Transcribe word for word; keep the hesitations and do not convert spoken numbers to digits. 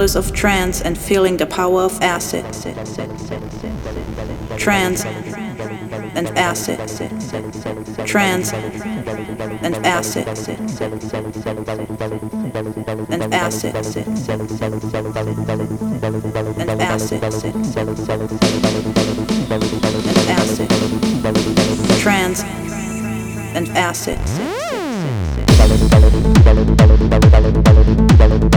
of trance and feeling the power of acid. Trance and acid. Trance and acid. And acid. And acid. And acid. Trance and acid.